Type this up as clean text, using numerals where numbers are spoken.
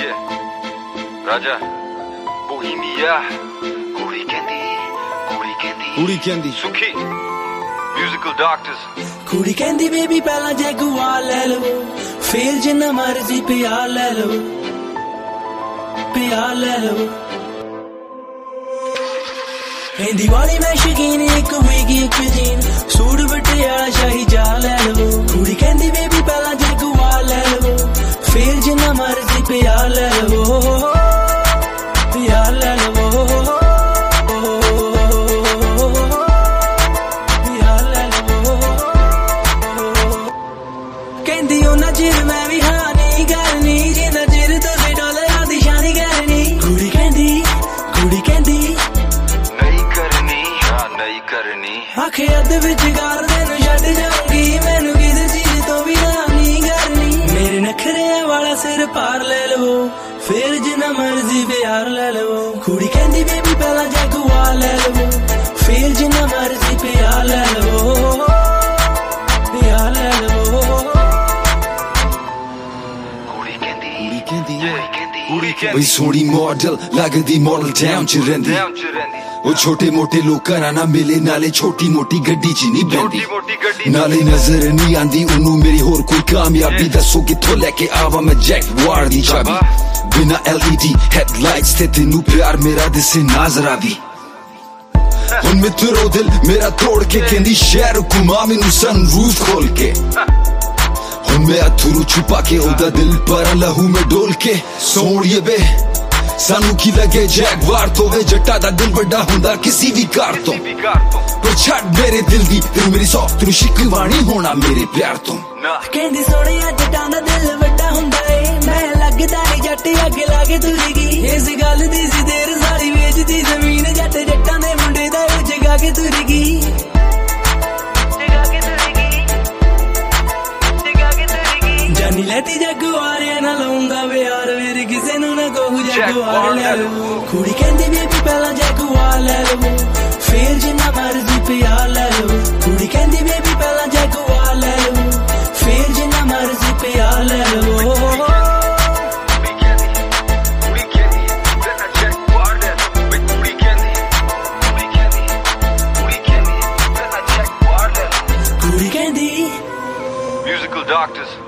Raja, Bohemia, Kuri Candy, Sukhi, Musical Doctors. Kuri Candy baby pehla Jaguar le lo, fir jinna marzi pyar le lo. Hindi wali mein shakeen ek hoegi ek jeen, sood batiala shahi ja le lo. Kuri Candy baby pehla Jaguar le lo, fir jinna marzi pyar le lo. कहती हो ना चिर मैं भी हाँ नहीं करनी, जिन्ना चिर तुझे डॉलर दी शानी करनी। कुड़ी कहती नहीं करनी, हाँ नहीं करनी। आखे अद विच गार तेनू छड्ड जाऊंगी, मैनू किसी चीज तो भी हाँ नहीं करनी। मेरे नखरे वाला सिर पार ले लो, फिर जिन्ना मर्जी प्यार ले लो। कुड़ी कहती बेबी पहला जगुआर ले लो, फिर जिन्ना मर्जी प्यार ले लो। बई सोहनी मॉडल लगदी मॉडल टाउन च रहिंदी, ओ छोटे मोटे लोकां ना मिले, नाले छोटी मोटी गड्डी च नहीं बैठी, नाले नजर नहीं आंदी उन्नू मेरी होर कोई कामयाबी। दसो कित्थों लैके आवा मैं जैगुआर दी चाबी, बिना LED हेडलाइट्स ते तेनू प्यार मेरा दिसे नाजरा भी। हुण मित्रो दिल मेरा तोड़ के कहंदी शहर घुमा मैनू सनरूफ खोल के, मैं अथरू छुपा के ओदा दिल पर लहू में डोल के। सोनिए बे सानू की लगे जैगवार तो वे जट्टा दा दिल बड़ा हुंदा किसी भी कार तो, पर छड़ मेरे दिल दी तेरू मेरी सौ तेरू शिकवानी होना मेरे प्यार तो। कहंदी सोनिया जट्टां दा दिल बड़ा हुंदा ए, मैं लगदा नहीं जट अगे लागे तुरेगी। इस गल दी सी देर सारी वेचदी जमीन, जट जट्टां दे मुंडे दा जगा के तुरेगी। जानी लेती जगुआर ना लाऊंगा प्यार, मेरे किसे नू ना कहू जगुआर ले लो। कुड़ी कहंदी बेबी पहला जगुआर ले लो, फिर जिन्ना मर्जी प्यार ले लो। कुड़ी कहंदी बेबी पहला जगुआर ले लो, फिर जिन्ना मर्जी प्यार ले लो। Musical Doctors.